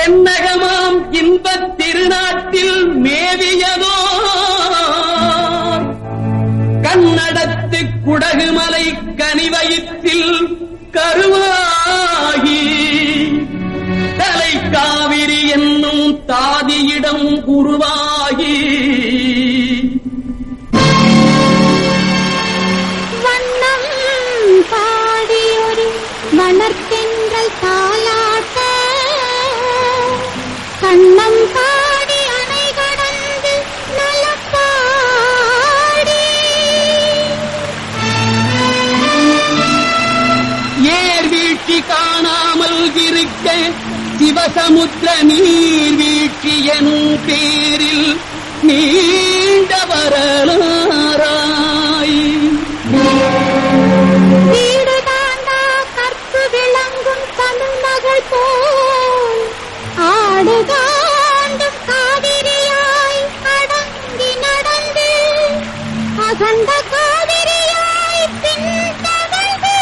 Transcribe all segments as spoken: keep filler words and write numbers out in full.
தென்னகமாம் இன்பத் திருநாட்டில் மேவியதோ கன்னடத்து குடகுமலை கனிவயிற்றில் கருவாகி தலை காவிரி என்னும் தாதியிடம் உருவாகி வண்ணம் பாடியொரு வளர்த்தென்றல் தாலாட்ட கண்ணம் பாடி அணை கடந்து நலப்பாடி ஏர் வீழ்ச்சி காணாமல் இருக்க சிவசமுத்திர நீர் வீழ்ச்சி எனும் பேரில் நீண்ட வரலாறாய் வீடு தாண்டா கற்பு விளங்கும் தமிழ் மகள் போல் ஆடு தாண்டும் காவிரியாய் அடங்கி நடந்து அகண்ட காவிரியாய் பின்தவழ்ந்து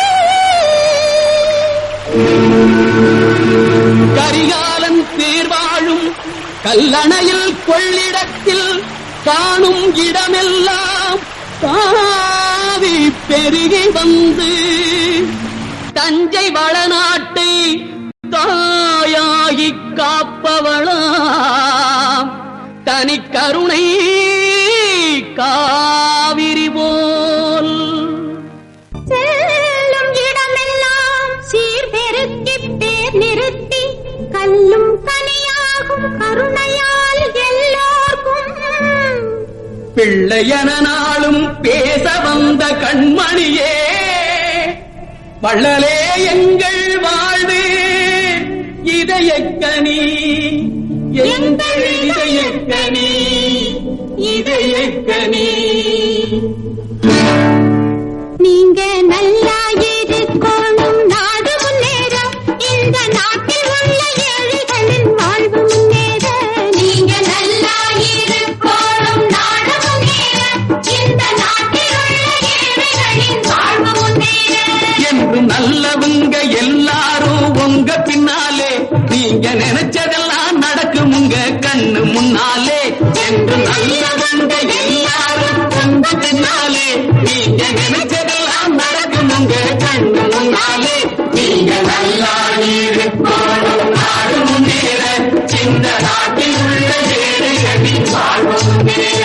கரிகாலன் பேர் வாழும் கல்லணையில் கொள்ளிடத்தில் காணும் இடமெல்லாம் காவி பெருகி வந்து தஞ்சை வளநாட்டை தாயாகி காப்பவளாம் தனி கருணை காவிரி போல் செல்லும் இடமெல்லாம் சீர்பெருக்கி பேர் நிறுத்தி கல்லும் கனியாகும் கருணையால் எல்லோர்க்கும் பிள்ளையன நாளும் பேச வந்த கண்மணியே வள்ளலே எங்கள் வாழ்வு இதயக்கனி எங்கள் இதயக்கனி இதயக்கனி நீங்க நல்லா இருக்கணும் நாடு முன்னேற இந்த நாட்டில் உள்ள ஏழைகளின் வாழ்வு முன்னேற நீங்க நல்லா இருக்கணும் நாடு முன்னேற இந்த நாட்டில் உள்ள ஏழைகளின் வாழ்வு முன்னேற என்று நல்லவங்க எல்லாரும் உங்க பின்னாலே நீங்க நினைச்சதெல்லாம் நடக்கும் உங்க கண்ணு முன்னாலே என்று நல்லவங்க எல்லாரும் உங்க பின்னாலே நீங்க நினைச்சதெல்லாம் நடக்கும் உங்க கண்ணு முன்னாலே நீங்க நல்லா இருக்கணும் நாடு முன்னேற இந்த நாட்டில் உள்ள ஏழைகளின் வாழ்வு முன்னேற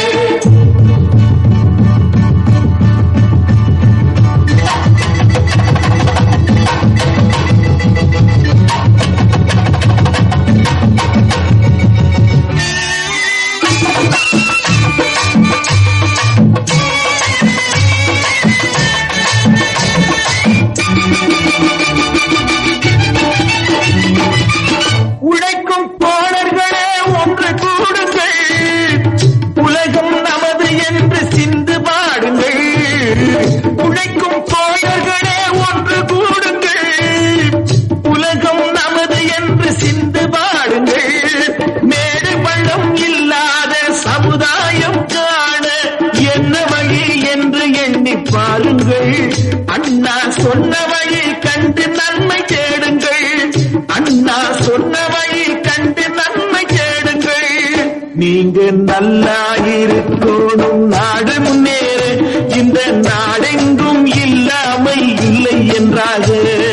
உழைக்கும் தோழர்களே ஒன்று கூடுங்கள் உலகம் நமது என்று சிந்து பாடுங்கள் உழைக்கும் தோழர்களே ஒன்று கூடுங்கள் உலகம் நமது என்று சிந்து பாடுங்கள் மேடு பள்ளம் இல்லாத சமுதாயம் காண என்ன வழி என்று எண்ணி பாருங்கள் அண்ணா சொன்ன வழி கண்டு நன்மை தேடுங்கள் அண்ணா சொன்ன வழி கண்டு நன்மை தேடுங்கள் நீங்க நல்லா இருக்கணும் நாடு முன்னேற இந்த நாடெங்கும் இல்லாமை இல்லை என்றாக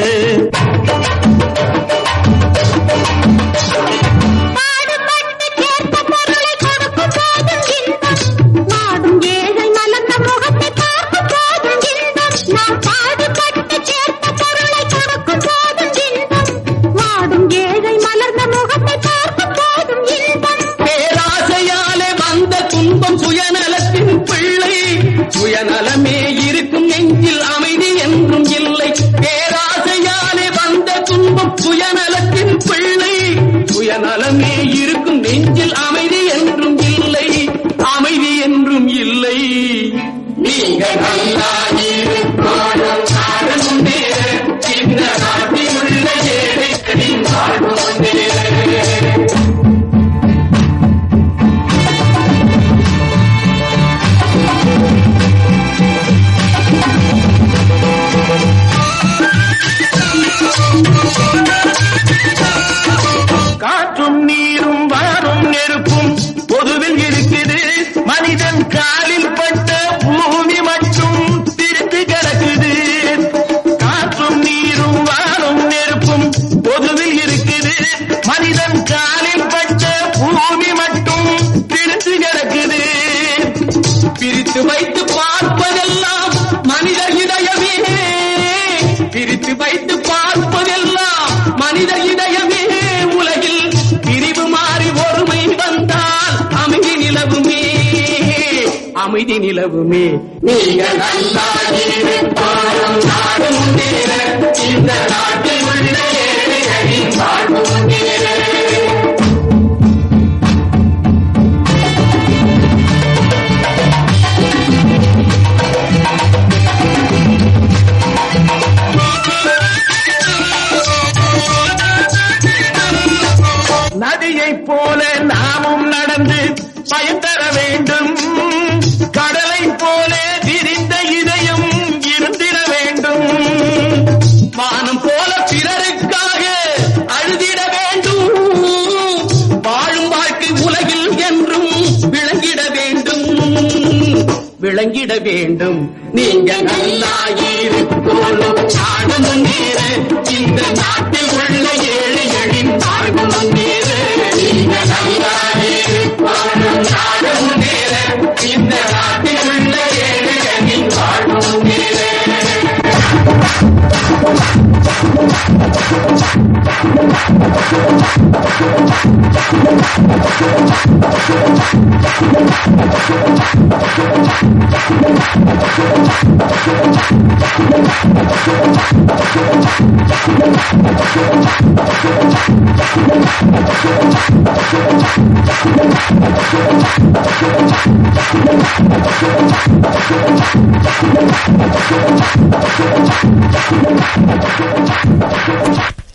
பாடுபட்டு சேர்த்த பொருளை கொடுக்கும் போதும் இன்பம் நாடும் ஏழை மலர்ந்த முகத்தை பார்க்கும் போதும் இன்பம் நாம் பாடுபட்டு சேர்த்த பொருளை கொடுக்கும் போதும் இன்பம் நாடும் ஏழை மலர்ந்த முகத்தை பார்க்கும் போதும் இன்பம் பேராசையாலே வந்த துன்பம் சுயநலத்தின் பிள்ளை சுயநலமே இருக்கும் நெஞ்சில் அமைதி என்றும் இல்லை பேராசையாலே வந்த துன்பம் சுயநலத்தின் பிள்ளை சுயநலமே இருக்கும் நெஞ்சில் அமைதி என்றும் இல்லை அமைதி என்றும் இல்லை நீங்க நல்லா இருக்கணும் நாடு முன்னேற இந்த நாட்டில் உள்ள ஏழைகளின் வாழ்வு முன்னேற விதி நிலவுமே. நீங்கள் நல்லா இருப்பாரும் நாடு முன்னேற, இந்த நாட்டில் உள்ள ஏழைகளின் வாழ்வு முன்னேற. நதியை போல நாமும் நடந்து பயன் தர வேண்டும். கடலை போல விரிந்த இதயம் இருந்திட வேண்டும். வானம் போல பிறருக்காக அழுதிட வேண்டும். வாழும் வாழ்க்கை உலகில் என்றும் விளங்கிட வேண்டும், விளங்கிட வேண்டும். நீங்க நல்லா இருக்கணும் நாடு முன்னேற, இந்த நாட்டில் உள்ள ஏழைகளின் வாழ்வு முன்னேற. நீங்க நல்லா இருக்கணும் நாடு முன்னேற, இந்த நாட்டில் உள்ள ஏழைகளின் வாழ்வு முன்னேற. Thank you.